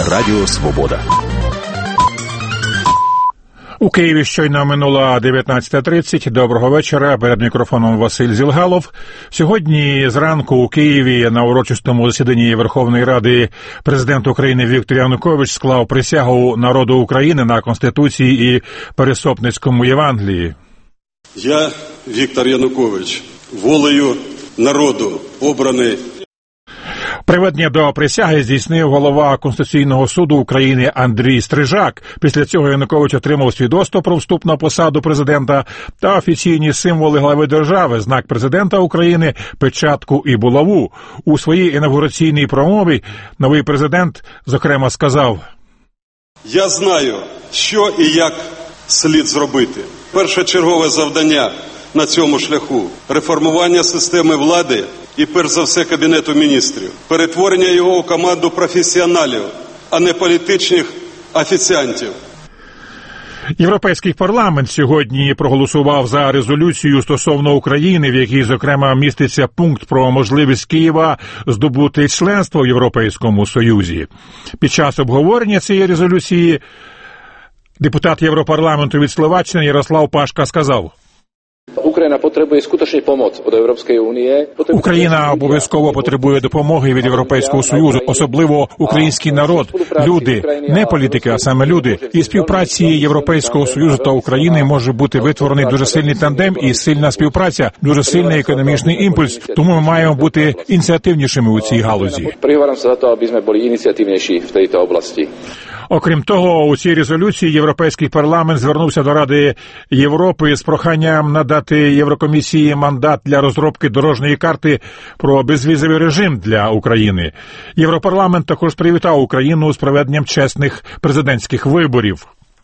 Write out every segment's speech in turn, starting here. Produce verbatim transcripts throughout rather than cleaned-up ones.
Радіо Свобода. У Києві щойно минула дев'ятнадцята тридцять. Доброго вечора. Перед мікрофоном Василь Зілгалов. Сьогодні зранку у Києві на урочистому засіданні Верховної Ради президент України Віктор Янукович склав присягу народу України на Конституції і Пересопницькому Євангелії. Я, Віктор Янукович, волею народу обраний. Приведення до присяги здійснив голова Конституційного суду України Андрій Стрижак. Після цього Янукович отримав свідоцтво про вступ на посаду президента та офіційні символи глави держави, знак президента України, печатку і булаву. У своїй інавгураційній промові новий президент, зокрема, сказав: «Я знаю, що і як слід зробити. Першочергове завдання на цьому шляху – реформування системи влади і, перш за все, Кабінету міністрів, перетворення його у команду професіоналів, а не політичних офіціантів». Європейський парламент сьогодні проголосував за резолюцію стосовно України, в якій, зокрема, міститься пункт про можливість Києва здобути членство в Європейському Союзі. Під час обговорення цієї резолюції депутат Європарламенту від Словаччини Ярослав Пашка сказав: Україна потребує скуточний помоць від Європейської Унії. Україна обов'язково потребує допомоги від Європейського Союзу, особливо український народ, люди, не політики, а саме люди. І співпраці Європейського Союзу та України може бути витворений дуже сильний тандем і сильна співпраця, дуже сильний економічний імпульс. Тому ми маємо бути ініціативнішими у цій галузі. Приговоримося за те, аби ми були ініціативніші в цій області. Окрім того, у цій резолюції Європейський парламент звернувся до Ради Європи з проханням надати Єврокомісії мандат для розробки дорожньої карти про безвізовий режим для України. Європарламент також привітав Україну з проведенням чесних президентських виборів.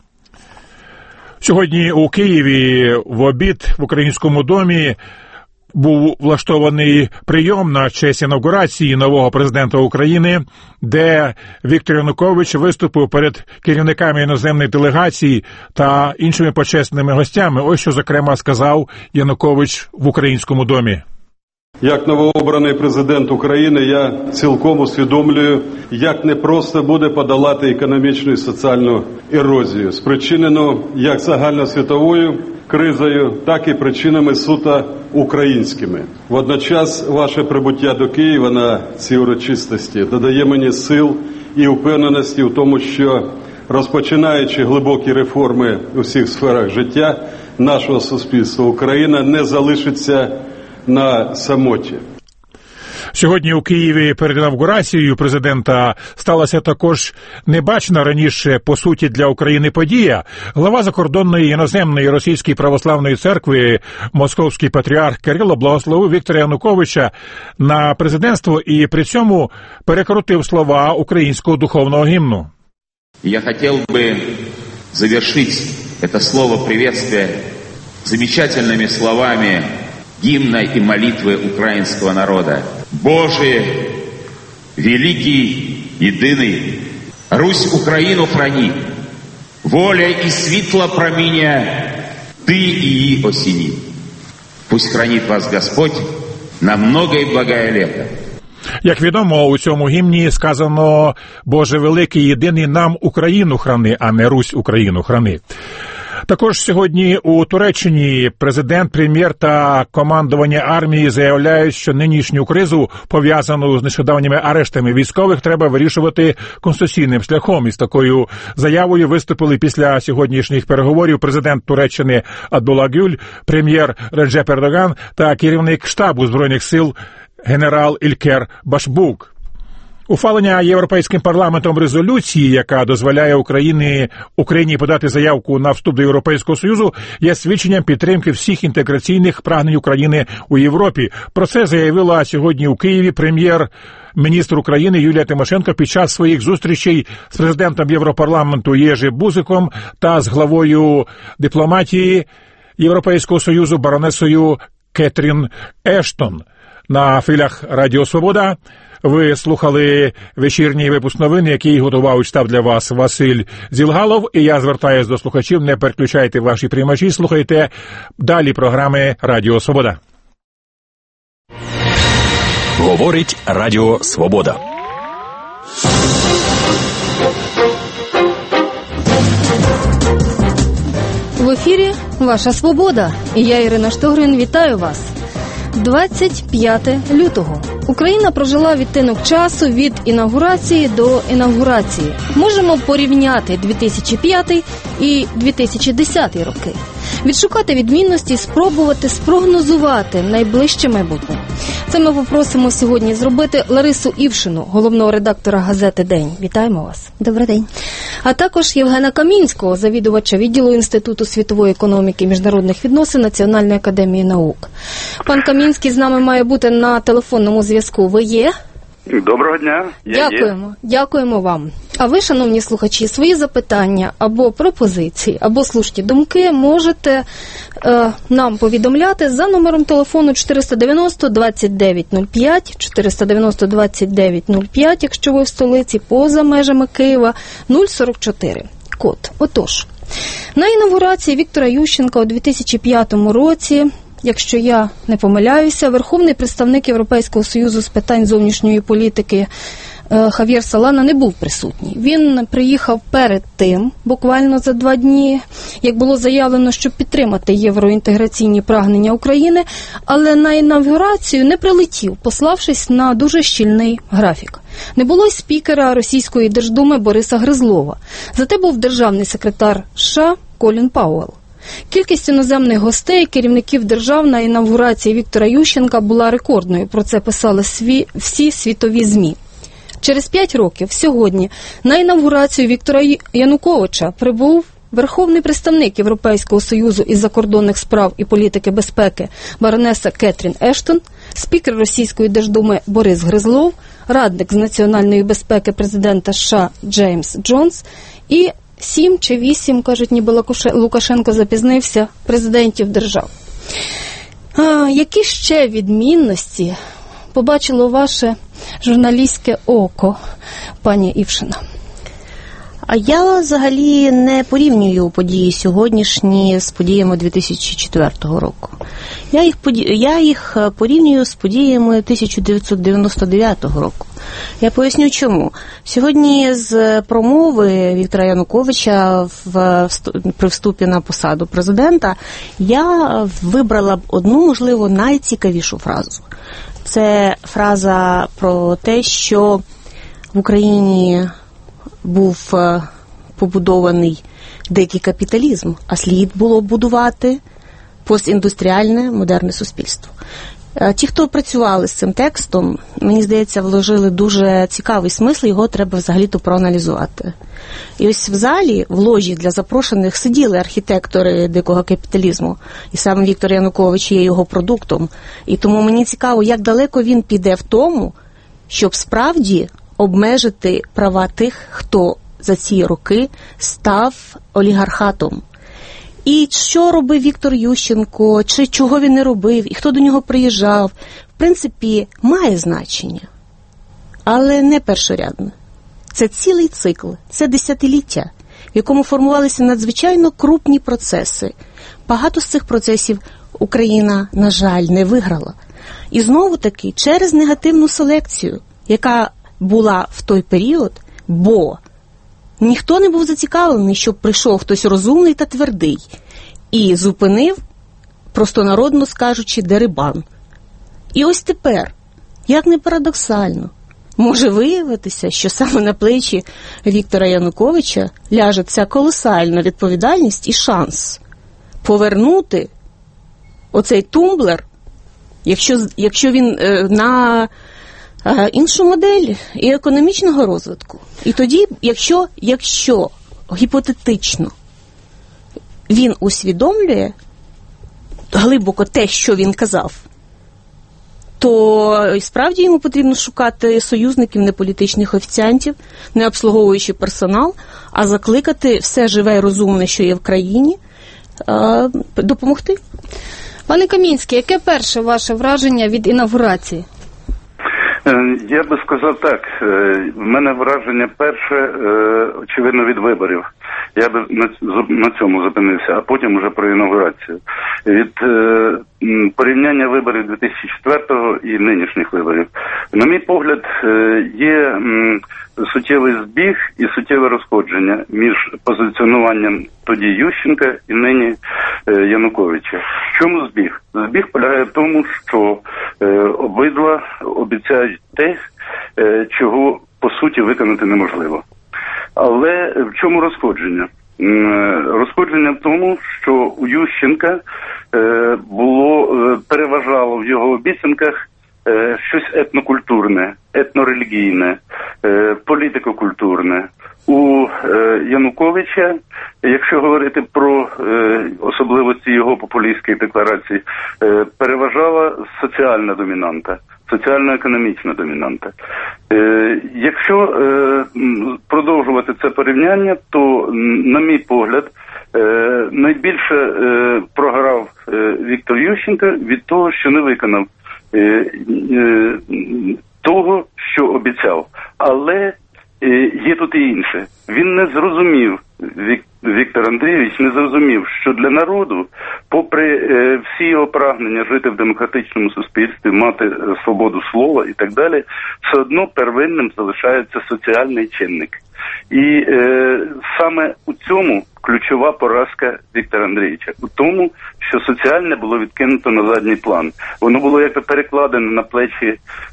Сьогодні у Києві в обід в Українському домі був влаштований прийом на честь інавгурації нового президента України, де Віктор Янукович виступив перед керівниками іноземної делегації та іншими почесними гостями. Ось що, зокрема, сказав Янукович в Українському домі. Як новообраний президент України, я цілком усвідомлюю, як непросто буде подолати економічну і соціальну ерозію, спричинену як загальносвітовою кризою, так і причинами суто українськими. Водночас ваше прибуття до Києва на ці урочистості додає мені сил і впевненості в тому, що, розпочинаючи глибокі реформи у всіх сферах життя нашого суспільства, Україна не залишиться на самоті. Сьогодні у Києві перед інавгурацією президента сталася також небачена раніше, по суті, для України подія. Глава закордонної іноземної Російської православної церкви, московський патріарх Кирило благословив Віктора Януковича на президентство і при цьому перекрутив слова українського духовного гімну. Я хотів би завершити це слово приветствия замечательными словами гимна и молитвы украинского народа. Боже, великий, единый, Русь Украину храни, воля и світло проміння, Ты її осени. Пусть хранит вас Господь на многое и благое лето. Як відомо, у цьому гімні сказано: «Боже великий, єдиний, нам Україну храни, а не Русь Україну храни». Також сьогодні у Туреччині президент, прем'єр та командування армії заявляють, що нинішню кризу, пов'язану з нещодавніми арештами військових, треба вирішувати конституційним шляхом. І з такою заявою виступили після сьогоднішніх переговорів президент Туреччини Абдулла Гюль, прем'єр Реджеп Ердоган та керівник штабу Збройних сил генерал Ількер Башбук. Ухвалення Європейським парламентом резолюції, яка дозволяє Україні, Україні подати заявку на вступ до Європейського Союзу, є свідченням підтримки всіх інтеграційних прагнень України у Європі. Про це заявила сьогодні у Києві прем'єр-міністр України Юлія Тимошенко під час своїх зустрічей з президентом Європарламенту Єжи Бузиком та з главою дипломатії Європейського Союзу баронесою Кетрін Ештон. На хвилях Радіо Свобода ви слухали вечірній випуск новин, який готував і читав для вас Василь Зілгалов. І я звертаюся до слухачів: не переключайте ваші приймачі, слухайте далі програми Радіо Свобода. Говорить Радіо Свобода. ефірі «Ваша свобода». І я, Ірина Штогрин, вітаю вас. двадцять п'яте лютого. Україна прожила відтинок часу від інавгурації до інавгурації. Можемо порівняти дві тисячі п'ятий і дві тисячі десятий роки. Відшукати відмінності і спробувати спрогнозувати найближче майбутнє. Це ми попросимо сьогодні зробити Ларису Івшину, головного редактора газети «День». Вітаємо вас. Добрий день. А також Євгена Камінського, завідувача відділу Інституту світової економіки і міжнародних відносин Національної академії наук. Пан Камінський з нами має бути на телефонному зв'язку. Ви є? Доброго дня. Я Дякуємо. Є. Дякуємо вам. А ви, шановні слухачі, свої запитання або пропозиції, або слушні думки можете е, нам повідомляти за номером телефону чотириста дев'яносто двадцять дев'ять нуль п'ять, чотириста дев'яносто двадцять дев'ять нуль п'ять, якщо ви в столиці, поза межами Києва, нуль сорок чотири. Код. Отож, на інавгурації Віктора Ющенка у дві тисячі п'ятому році, якщо я не помиляюся, верховний представник Європейського Союзу з питань зовнішньої політики Хав'єр Солана не був присутній. Він приїхав перед тим, буквально за два дні, як було заявлено, щоб підтримати євроінтеграційні прагнення України, але на інавгурацію не прилетів, пославшись на дуже щільний графік. Не було й спікера Російської Держдуми Бориса Гризлова. Зате був державний секретар США Колін Пауелл. Кількість іноземних гостей, керівників держав на інавгурації Віктора Ющенка була рекордною. Про це писали сві... всі світові ЗМІ. Через п'ять років, сьогодні, на інавгурацію Віктора Януковича прибув верховний представник Європейського Союзу із закордонних справ і політики безпеки баронеса Кетрін Ештон, спікер Російської Держдуми Борис Гризлов, радник з національної безпеки президента США Джеймс Джонс і сім чи вісім, кажуть, ніби Лукашенко запізнився, президентів держав. А, які ще відмінності побачило ваше журналістське око, пані Івшина? А я взагалі не порівнюю події сьогоднішні з подіями дві тисячі четвертого року. Я їх, я їх порівнюю з подіями тисяча дев'ятсот дев'яносто дев'ятого року. Я поясню чому. Сьогодні з промови Віктора Януковича в, при вступі на посаду президента я вибрала б одну, можливо, найцікавішу фразу. Це фраза про те, що в Україні був побудований дикий капіталізм, а слід було будувати постіндустріальне модерне суспільство. Ті, хто працювали з цим текстом, мені здається, вложили дуже цікавий смисл, його треба взагалі-то проаналізувати. І ось в залі, в ложі для запрошених сиділи архітектори дикого капіталізму, і саме Віктор Янукович є його продуктом. І тому мені цікаво, як далеко він піде в тому, щоб справді обмежити права тих, хто за ці роки став олігархатом. І що робив Віктор Ющенко, чи чого він не робив, і хто до нього приїжджав, в принципі, має значення, але не першорядне. Це цілий цикл, це десятиліття, в якому формувалися надзвичайно крупні процеси. Багато з цих процесів Україна, на жаль, не виграла. І знову-таки через негативну селекцію, яка була в той період, бо ніхто не був зацікавлений, щоб прийшов хтось розумний та твердий і зупинив, простонародно скажучи, дерибан. І ось тепер, як не парадоксально, може виявитися, що саме на плечі Віктора Януковича ляже ця колосальна відповідальність і шанс повернути оцей тумблер, якщо, якщо він е, на е, іншу модель і економічного розвитку. І тоді, якщо, якщо гіпотетично він усвідомлює глибоко те, що він казав, то справді йому потрібно шукати союзників, не політичних офіціантів, не обслуговуючи персонал, а закликати все живе і розумне, що є в країні, допомогти. Пане Камінський, яке перше ваше враження від інавгурації? Я би сказав так, в мене враження перше, очевидно, від виборів. Я би на цьому зупинився, а потім вже про інавгурацію. Від порівняння виборів дві тисячі четвертого і нинішніх виборів. На мій погляд, є суттєвий збіг і суттєве розходження між позиціонуванням тоді Ющенка і нині Януковича. В чому збіг? Збіг полягає в тому, що обидва обіцяють те, чого по суті виконати неможливо. Але в чому розходження? Розходження в тому, що у Ющенка було, переважало в його обіцянках щось етнокультурне, етнорелігійне, політико-культурне. У Януковича, якщо говорити про особливості його популістських декларацій, переважала соціальна домінанта, соціально-економічна домінанта. Якщо продовжувати це порівняння, то, на мій погляд, найбільше програв Віктор Ющенко від того, що не виконав того, що обіцяв. Але є тут і інше. Він не зрозумів, Віктор Андрійович не зрозумів, що для народу, попри всі його прагнення жити в демократичному суспільстві, мати свободу слова і так далі, все одно первинним залишається соціальний чинник. І е, саме у цьому ключова поразка Віктора Андрійовича. У тому, що соціальне було відкинуто на задній план. Воно було якби перекладено на плечі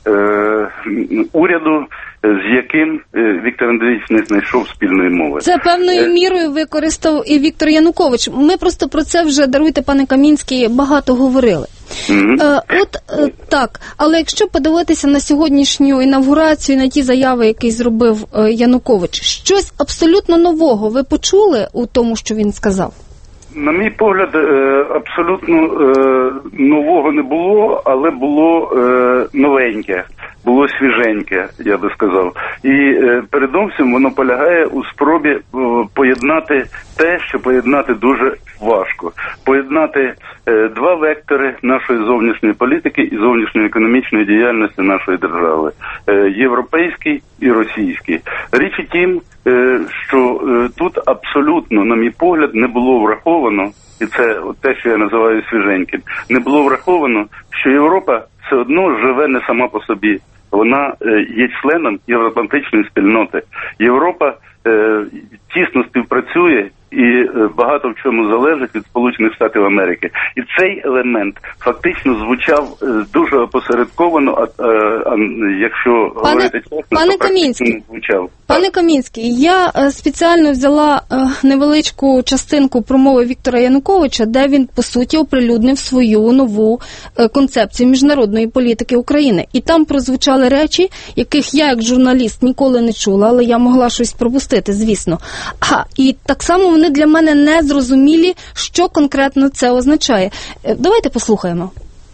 е, уряду, з яким Віктор Андрійович не знайшов спільної мови. Це певною мірою використав і Віктор Янукович. Ми просто про це вже, даруйте, пане Камінський, багато говорили. Mm-hmm. Е, от е, так, але якщо подивитися на сьогоднішню інавгурацію, на ті заяви, які зробив е, Янукович, щось абсолютно нового ви почули у тому, що він сказав? На мій погляд, е, абсолютно е, нового не було, але було е, новеньке. Було свіженьке, я би сказав. І е, передовсім воно полягає у спробі е, поєднати те, що поєднати дуже важко. Поєднати е, два вектори нашої зовнішньої політики і зовнішньої економічної діяльності нашої держави. Е, європейський і російський. Річ у тім, е, що е, тут абсолютно, на мій погляд, не було враховано, і це от те, що я називаю свіженьким, не було враховано, що Європа все одно живе не сама по собі. Вона є членом євроатлантичної спільноти. Європа е, тісно співпрацює і багато в чому залежить від Сполучених Штатів Америки. І цей елемент фактично звучав дуже опосередковано, а, а якщо пане, говорити чесно, пане то практично не звучав. Пане Камінський, я спеціально взяла невеличку частинку промови Віктора Януковича, де він, по суті, оприлюднив свою нову концепцію міжнародної політики України. І там прозвучали речі, яких я, як журналіст, ніколи не чула, але я могла щось пропустити, звісно. А, і так само вони для мене не зрозумілі, що конкретно це означає. Давайте послухаємо.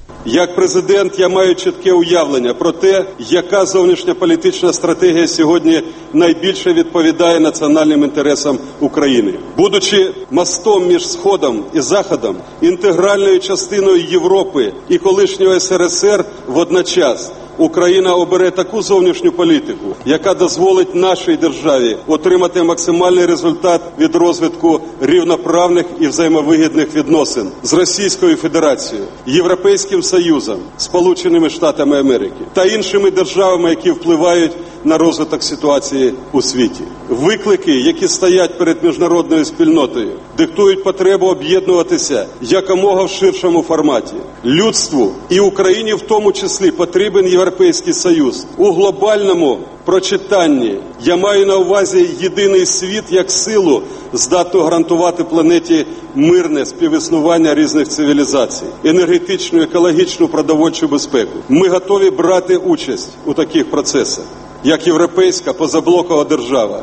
Як президент я маю чітке уявлення про те, яка зовнішньополітична стратегія сьогодні найбільше відповідає національним інтересам України. Будучи мостом між Сходом і Заходом, інтегральною частиною Європи і колишнього ес ер ес ер водночас, Україна обере таку зовнішню політику, яка дозволить нашій державі отримати максимальний результат від розвитку рівноправних і взаємовигідних відносин з Російською Федерацією, Європейським Союзом, Сполученими Штатами Америки та іншими державами, які впливають на розвиток ситуації у світі. Виклики, які стоять перед міжнародною спільнотою, диктують потребу об'єднуватися якомога в ширшому форматі. Людству і Україні в тому числі потрібен Європейський Союз. У глобальному прочитанні я маю на увазі єдиний світ як силу, здатну гарантувати планеті мирне співіснування різних цивілізацій, енергетичну, екологічну, продовольчу безпеку. Ми готові брати участь у таких процесах, як європейська позаблокова держава.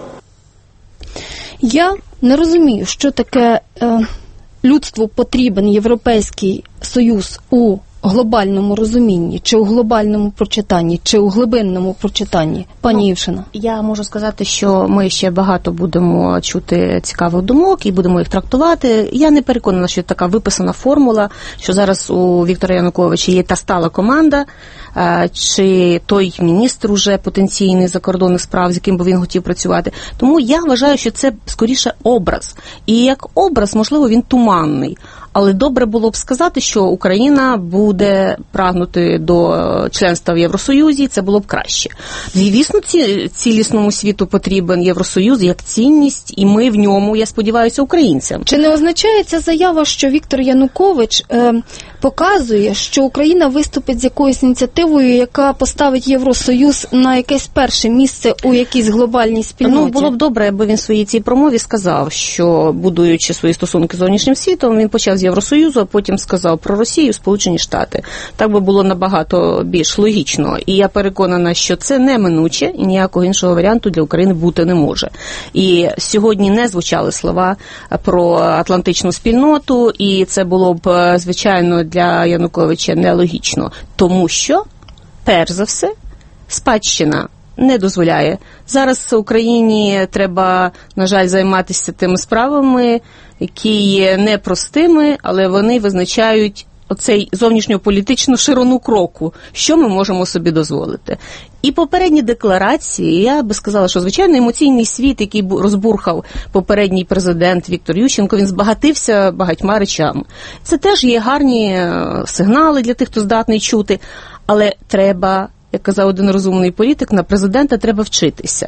Я не розумію, що таке е, людству потрібен Європейський Союз у глобальному розумінні, чи у глобальному прочитанні, чи у глибинному прочитанні. Пані Івшина. Я можу сказати, що ми ще багато будемо чути цікавих думок і будемо їх трактувати. Я не переконана, що така виписана формула, що зараз у Віктора Януковича є та стала команда, чи той міністр уже потенційний закордонних справ, з яким би він хотів працювати. Тому я вважаю, що це скоріше образ. І як образ, можливо, він туманний. Але добре було б сказати, що Україна буде прагнути до членства в Євросоюзі, це було б краще. Звісно, ці, цілісному світу потрібен Євросоюз як цінність, і ми в ньому, я сподіваюся, українцям. Чи не означає ця заява, що Віктор Янукович е, показує, що Україна виступить з якоюсь ініціативою, яка поставить Євросоюз на якесь перше місце у якійсь глобальній спільноті? Ну, було б добре, аби він в своїй цій промові сказав, що, будуючи свої стосунки з зовнішнім світом, він почав з Євросоюзу, а потім сказав про Росію, Сполучені Штати. Так би було набагато більш логічно. І я переконана, що це неминуче, і ніякого іншого варіанту для України бути не може. І сьогодні не звучали слова про атлантичну спільноту, і це було б, звичайно, для Януковича нелогічно. Тому що, перш за все, спадщина не дозволяє. Зараз Україні треба, на жаль, займатися тими справами, які є непростими, але вони визначають оцей зовнішньополітичну ширину кроку, що ми можемо собі дозволити. І попередні декларації, я би сказала, що, звичайно, емоційний світ, який розбурхав попередній президент Віктор Ющенко, він збагатився багатьма речами. Це теж є гарні сигнали для тих, хто здатний чути, але треба, як казав один розумний політик, на президента треба вчитися.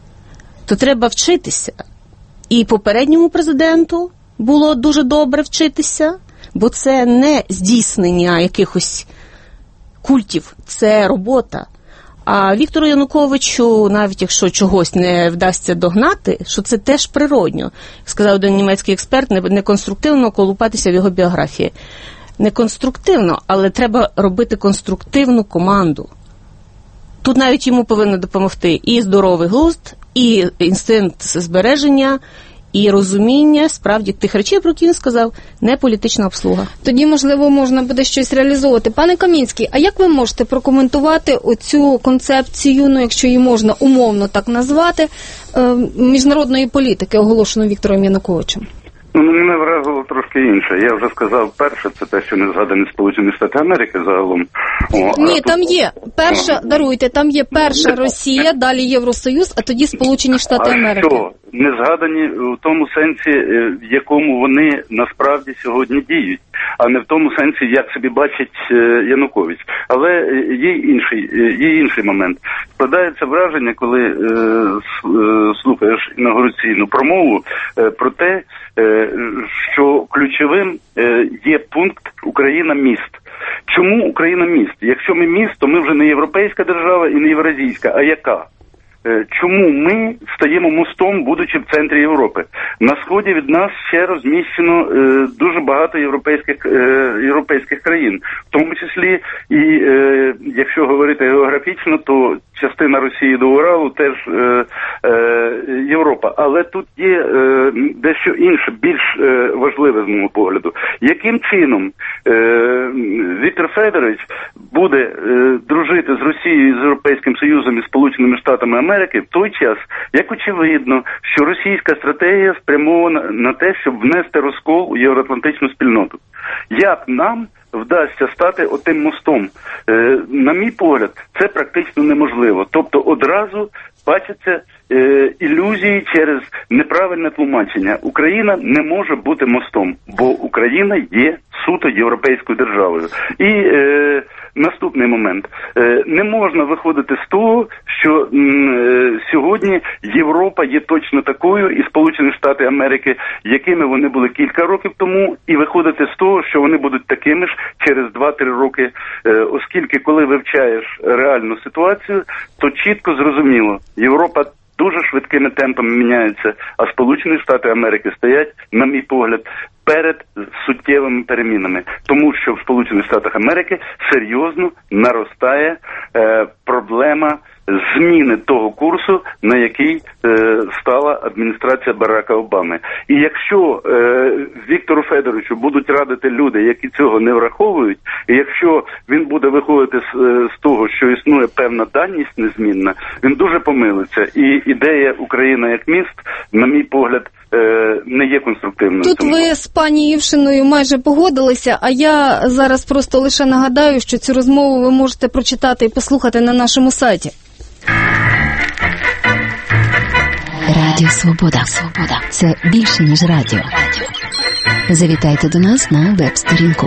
То треба вчитися. І попередньому президенту було дуже добре вчитися, бо це не здійснення якихось культів, це робота. А Віктору Януковичу, навіть якщо чогось не вдасться догнати, що це теж природньо. Як сказав один німецький експерт, не конструктивно колупатися в його біографії. Не конструктивно, але треба робити конструктивну команду. Тут навіть йому повинно допомогти і здоровий глузд, і інстинкт збереження, і розуміння, справді, тих речей, про які він сказав, не політична обслуга. Тоді, можливо, можна буде щось реалізовувати. Пане Камінський, а як ви можете прокоментувати оцю концепцію, ну, якщо її можна умовно так назвати, міжнародної політики, оголошеної Віктором Януковичем? Ну, мене вразило трошки інше. Я вже сказав перше, це те, що не згадані Сполучені Штати Америки загалом. О, Ні, там є перша, даруйте, там є перша Росія, далі Євросоюз, а тоді Сполучені Штати Америки. А що? Не згадані в тому сенсі, в якому вони насправді сьогодні діють, а не в тому сенсі, як собі бачить Янукович. Але є інший, є інший момент. Складається враження, коли е, слухаєш інаугураційну промову е, про те, е, що ключовим е, є пункт «Україна-міст». Чому Україна-міст? Якщо ми міст, то ми вже не європейська держава і не євразійська, а яка? Чому ми стаємо мостом, будучи в центрі Європи? На сході від нас ще розміщено е, дуже багато європейських, е, європейських країн. В тому числі, і е, якщо говорити географічно, то частина Росії до Уралу теж е, е, Європа. Але тут є е, дещо інше, більш е, важливе з мого погляду. Яким чином е, Віктор Федорович буде е, дружити з Росією, з Європейським Союзом і Сполученими Штатами Америки в той час, як очевидно, що російська стратегія спрямована на те, щоб внести розкол у євроатлантичну спільноту. Як нам вдасться стати отим мостом? Е, на мій погляд, це практично неможливо. Тобто одразу бачаться е, ілюзії через неправильне тлумачення. Україна не може бути мостом, бо Україна є суто європейською державою. І е, наступний момент. Е, не можна виходити з того, що е, сьогодні Європа є точно такою, і Сполучені Штати Америки, якими вони були кілька років тому, і виходити з того, що вони будуть такими ж через два-три роки, е, оскільки коли вивчаєш реальну ситуацію, то чітко зрозуміло, Європа дуже швидкими темпами міняється, а Сполучені Штати Америки стоять, на мій погляд, перед суттєвими перемінами. Тому що в Сполучених Штатах Америки серйозно наростає е, проблема зміни того курсу, на який е, стала адміністрація Барака Обами. І якщо е, Віктору Федоровичу будуть радити люди, які цього не враховують, і якщо він буде виходити з, з того, що існує певна даність незмінна, він дуже помилиться. І ідея Україна як міст, на мій погляд, не є конструктивною. Тут ви з пані Івшиною майже погодилися, а я зараз просто лише нагадаю, що цю розмову ви можете прочитати і послухати на нашому сайті. Радіо Свобода. Свобода. Це більше, ніж радіо. Завітайте до нас на веб-сторінку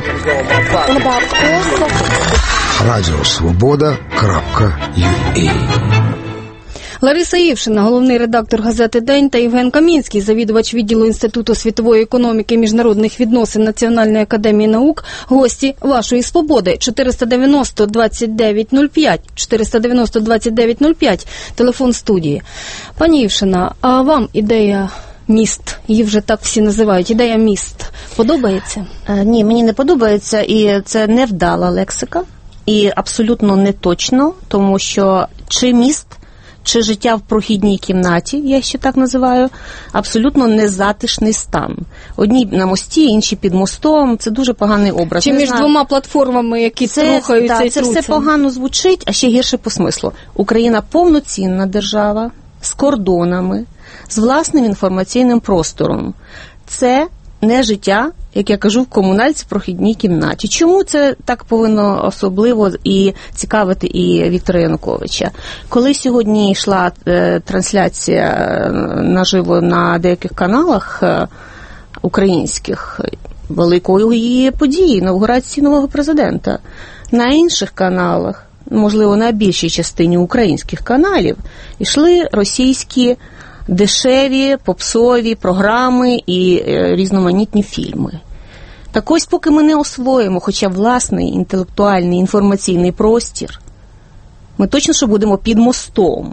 радіо свобода крапка ю а. Лариса Івшина, головний редактор газети «День», та Євген Камінський, завідувач відділу Інституту світової економіки і міжнародних відносин Національної академії наук, гості вашої свободи. чотириста дев'яносто двадцять дев'ять нуль п'ять, чотириста дев'яносто двадцять дев'ять нуль п'ять, телефон студії. Пані Івшина, а вам ідея міст, її вже так всі називають, ідея міст, подобається? Е, ні, мені не подобається, і це невдала лексика, і абсолютно не точно, тому що чи міст, чи життя в прохідній кімнаті, я ще так називаю, абсолютно незатишний стан. Одні на мості, інші під мостом. Це дуже поганий образ. Чи не між знаю. двома платформами, які це, рухаються да, і це труться? все погано звучить, а ще гірше по смислу. Україна повноцінна держава, з кордонами, з власним інформаційним простором. Це не життя, як я кажу, в комунальці в прохідній кімнаті. Чому це так повинно особливо і цікавити і Віктора Януковича? Коли сьогодні йшла е, трансляція е, наживо на деяких каналах е, українських, великої події, інавгурації нового президента, на інших каналах, можливо, на більшій частині українських каналів, йшли російські дешеві, попсові програми і е, різноманітні фільми. Так ось, поки ми не освоїмо хоча б власний інтелектуальний інформаційний простір, ми точно що будемо під мостом.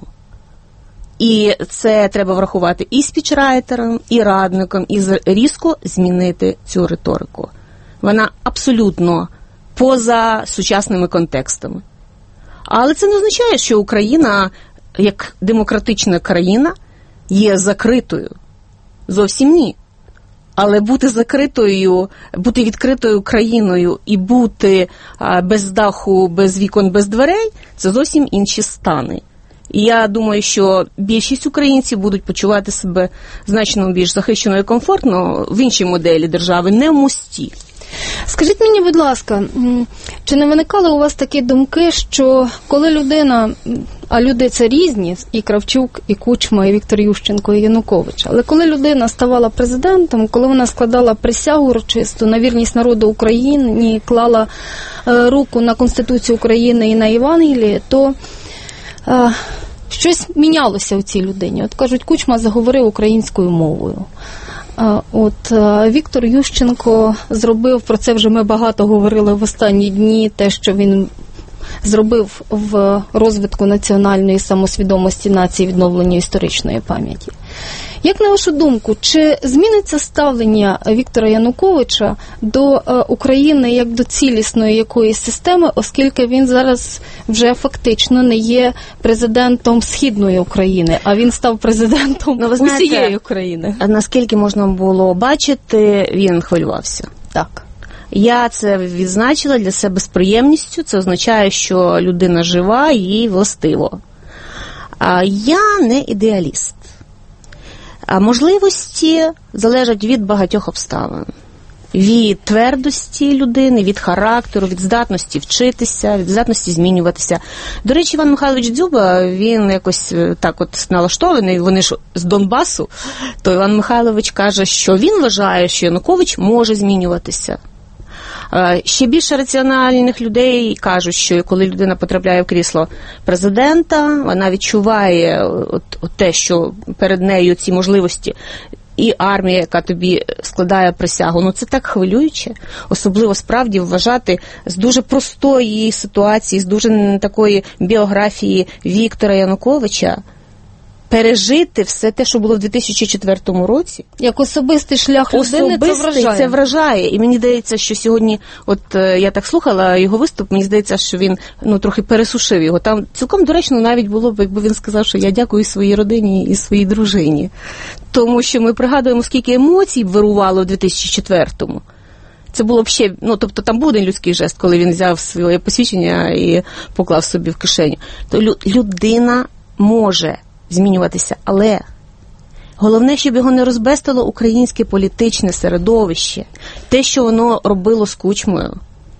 І це треба врахувати і спічрайтерам, і радникам, і різко змінити цю риторику. Вона абсолютно поза сучасними контекстами. Але це не означає, що Україна, як демократична країна, є закритою. Зовсім ні. Але бути закритою, бути відкритою країною і бути а, без даху, без вікон, без дверей – це зовсім інші стани. І я думаю, що більшість українців будуть почувати себе значно більш захищено і комфортно в іншій моделі держави, не в мості. Скажіть мені, будь ласка, чи не виникали у вас такі думки, що коли людина, а люди це різні, і Кравчук, і Кучма, і Віктор Ющенко, і Янукович, але коли людина ставала президентом, коли вона складала присягу урочисту на вірність народу України, клала е, руку на Конституцію України і на Євангеліє, то е, щось мінялося у цій людині. От кажуть, Кучма заговорив українською мовою. От Віктор Ющенко зробив, про це вже ми багато говорили в останні дні, те, що він зробив в розвитку національної самосвідомості нації, відновлення історичної пам'яті. Як на вашу думку, чи зміниться ставлення Віктора Януковича до України як до цілісної якоїсь системи, оскільки він зараз вже фактично не є президентом Східної України, а він став президентом ну, ви знаєте, усієї України? Наскільки можна було бачити, він хвилювався. Так. Я це відзначила для себе з приємністю. Це означає, що людина жива, їй властиво. А я не ідеаліст. А можливості залежать від багатьох обставин. Від твердості людини, від характеру, від здатності вчитися, від здатності змінюватися. До речі, Іван Михайлович Дзюба, він якось так от налаштований, вони ж з Донбасу, то Іван Михайлович каже, що він вважає, що Янукович може змінюватися. Ще більше раціональних людей кажуть, що коли людина потрапляє в крісло президента, вона відчуває от, от те, що перед нею ці можливості, і армія, яка тобі складає присягу. Ну це так хвилююче. Особливо справді вважати з дуже простої ситуації, з дуже такої біографії Віктора Януковича, пережити все те, що було в дві тисячі четвертому році. Як особистий шлях людини, це вражає. Це вражає. І мені здається, що сьогодні, от я так слухала його виступ, мені здається, що він ну трохи пересушив його. Там цілком доречно навіть було б, якби він сказав, що я дякую своїй родині і своїй дружині. Тому що ми пригадуємо, скільки емоцій вирувало в дві тисячі четвертому. Це було б ще, ну, тобто там був один людський жест, коли він взяв своє посвідчення і поклав собі в кишеню. То людина може змінюватися, але головне, щоб його не розбестило українське політичне середовище, те, що воно робило з Кучмою.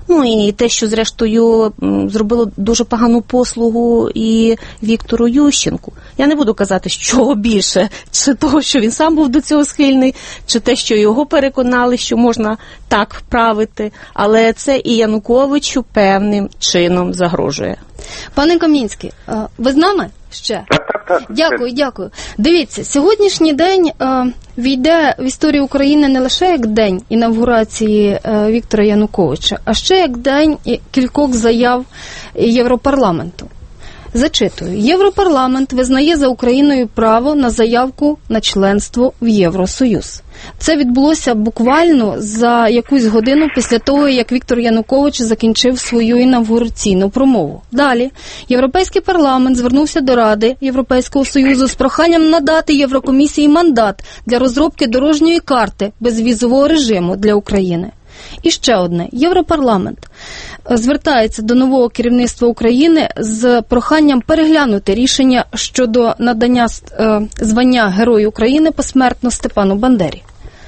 Ну і те, що зрештою зробило дуже погану послугу і Віктору Ющенку. Я не буду казати, що більше, чи того, що він сам був до цього схильний, чи те, що його переконали, що можна так правити, але це і Януковичу певним чином загрожує. Пане Камінський, ви з нами ще? Так, так, так. Дякую, дякую. Дивіться, сьогоднішній день е, війде в історію України не лише як день інавгурації е, Віктора Януковича, а ще як день кількох заяв Європарламенту. Зачитую. Європарламент визнає за Україною право на заявку на членство в Євросоюз. Це відбулося буквально за якусь годину після того, як Віктор Янукович закінчив свою інавгураційну промову. Далі Європейський парламент звернувся до Ради Європейського Союзу з проханням надати Єврокомісії мандат для розробки дорожньої карти безвізового режиму для України. І ще одне. Європарламент звертається до нового керівництва України з проханням переглянути рішення щодо надання е, звання Герою України посмертно Степану Бандері.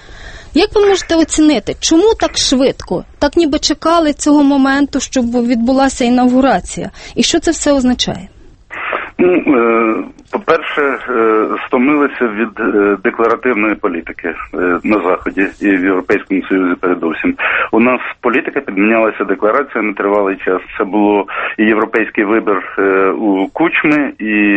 Як ви можете оцінити, чому так швидко, так ніби чекали цього моменту, щоб відбулася інавгурація? І що це все означає? Ну, по-перше, стомилися від декларативної політики на Заході і в Європейському Союзі передусім. У нас політика підмінялася деклараціями тривалий час. Це було і європейський вибір у Кучми, і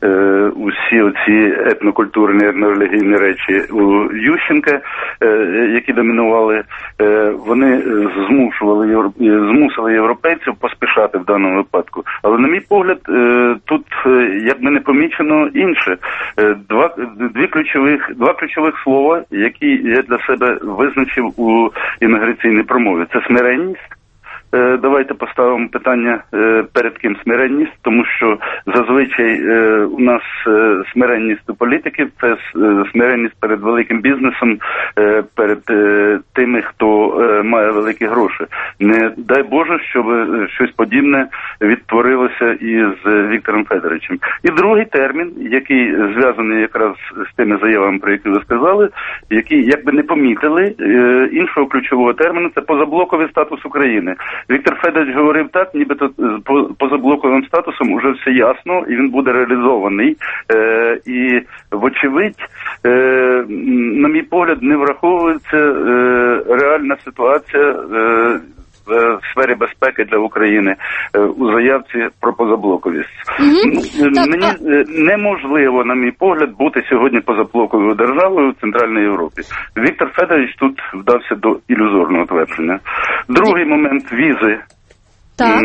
усі оці етнокультурні, етнорелігійні речі у Ющенка, які домінували. Вони змушували, змусили європейців поспішати в даному випадку. Але, на мій погляд, тут якби не помічено інше. Два, дві ключових, два ключових слова, які я для себе визначив у інавгураційній промові. Це смиренність. Давайте поставимо питання, перед ким смиренність, тому що зазвичай у нас смиренність у політиків – це смиренність перед великим бізнесом, перед тими, хто має великі гроші. Не дай Боже, щоб щось подібне відтворилося із Віктором Федоровичем. І другий термін, який зв'язаний якраз з тими заявами, про які ви сказали, які якби не помітили іншого ключового терміну – це позаблоковий статус України. Віктор Федорович говорив так, нібито позаблоковим статусом уже все ясно, і він буде реалізований. Е, і, вочевидь, е, на мій погляд, не враховується е, реальна ситуація е, в сфері безпеки для України е, у заявці про позаблоковість. Mm-hmm. Так, Мені а... неможливо, на мій погляд, бути сьогодні позаблоковою державою в Центральній Європі. Віктор Федорович тут вдався до ілюзорного твердження. Другий момент – візи. Так.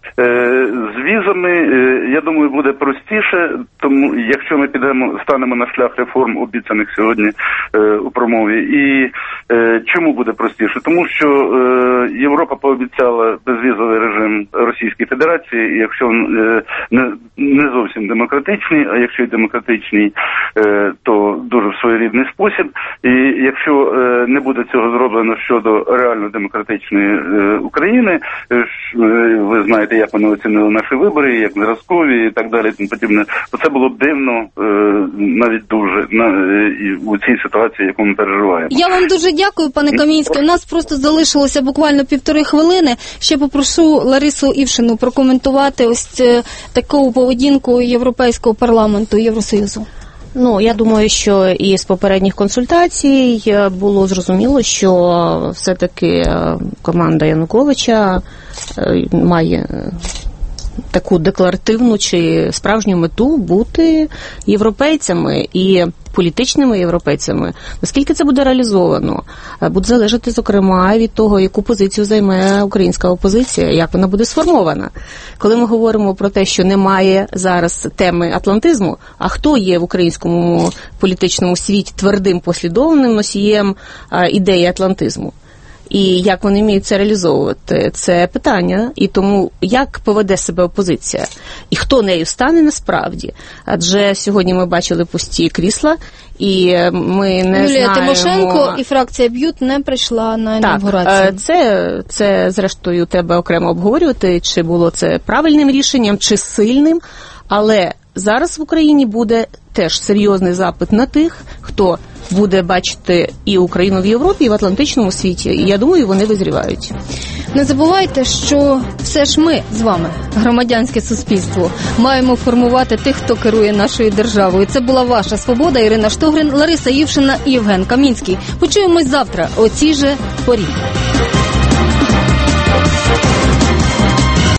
З візами, я думаю, буде простіше, тому якщо ми підемо, станемо на шлях реформ, обіцяних сьогодні у промові. І чому буде простіше? Тому що Європа пообіцяла безвізовий режим Російській Федерації, і якщо не, не зовсім демократичний, а якщо й демократичний, то дуже в своєрідний спосіб. І якщо не буде цього зроблено щодо реально демократичної України, ви знаєте, як вони оцінили наші вибори, як зразкові і так далі, і подібне, то це було б дивно, навіть дуже, на, і у цій ситуації, яку ми переживаємо. Я вам дуже дякую, пане Камінський. У нас просто залишилося буквально півтори хвилини. Ще попрошу Ларису Івшину прокоментувати ось таку поведінку Європейського парламенту, Євросоюзу. Ну, я думаю, що із попередніх консультацій було зрозуміло, що все-таки команда Януковича має таку декларативну чи справжню мету бути європейцями і політичними європейцями. Наскільки це буде реалізовано, буде залежати, зокрема, від того, яку позицію займе українська опозиція, як вона буде сформована. Коли ми говоримо про те, що немає зараз теми атлантизму, а хто є в українському політичному світі твердим послідовним носієм ідеї атлантизму? І як вони вміють це реалізовувати, це питання. І тому, як поведе себе опозиція, і хто нею стане насправді. Адже сьогодні ми бачили пусті крісла, і ми не Юлія знаємо... Тимошенко і фракція БЮТ не прийшла на інавгурацію. Так, це, це, зрештою, треба окремо обговорювати, чи було це правильним рішенням, чи сильним. Але зараз в Україні буде теж серйозний запит на тих, хто буде бачити і Україну в Європі, і в Атлантичному світі. І я думаю, вони визрівають. Не забувайте, що все ж ми з вами, громадянське суспільство, маємо формувати тих, хто керує нашою державою. Це була ваша «Свобода». Ірина Штогрин, Лариса Івшина і Євген Камінський. Почуємось завтра о цій же порі.